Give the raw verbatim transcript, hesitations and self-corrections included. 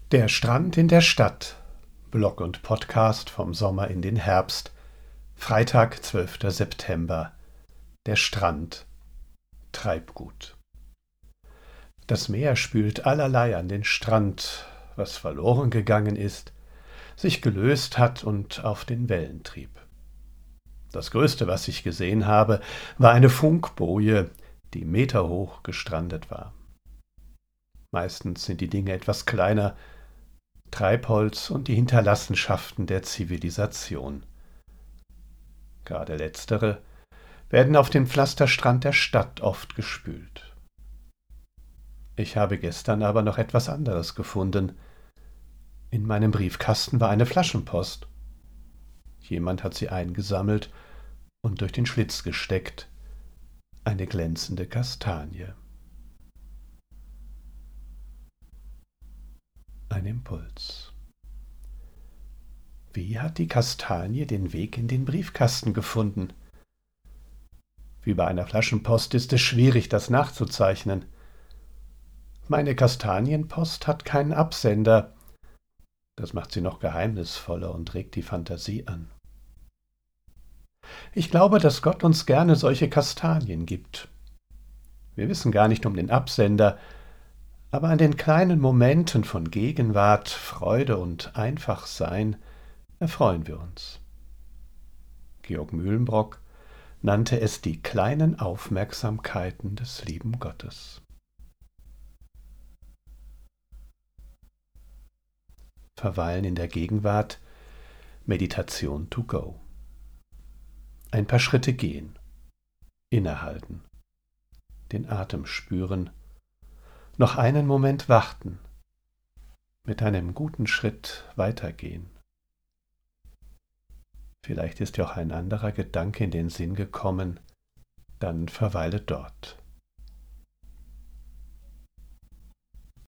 Der Strand in der Stadt. Blog und Podcast vom Sommer in den Herbst. Freitag, zwölfter September. Der Strand. Treibgut. Das Meer spült allerlei an den Strand, was verloren gegangen ist, sich gelöst hat und auf den Wellen trieb. Das Größte, was ich gesehen habe, war eine Funkboje, die meterhoch gestrandet war. Meistens sind die Dinge etwas kleiner, Treibholz und die Hinterlassenschaften der Zivilisation. Gerade letztere werden auf dem Pflasterstrand der Stadt oft gespült. Ich habe gestern aber noch etwas anderes gefunden. In meinem Briefkasten war eine Flaschenpost. Jemand hat sie eingesammelt und durch den Schlitz gesteckt. Eine glänzende Kastanie. Ein Impuls. Wie hat die Kastanie den Weg in den Briefkasten gefunden? Wie bei einer Flaschenpost ist es schwierig, das nachzuzeichnen. Meine Kastanienpost hat keinen Absender. Das macht sie noch geheimnisvoller und regt die Fantasie an. Ich glaube, dass Gott uns gerne solche Kastanien gibt. Wir wissen gar nicht um den Absender, aber an den kleinen Momenten von Gegenwart, Freude und Einfachsein erfreuen wir uns. Georg Mühlenbrock nannte es die kleinen Aufmerksamkeiten des lieben Gottes. Verweilen in der Gegenwart, Meditation to go. Ein paar Schritte gehen, innehalten, den Atem spüren, noch einen Moment warten, mit einem guten Schritt weitergehen. Vielleicht ist dir auch ein anderer Gedanke in den Sinn gekommen, dann verweile dort.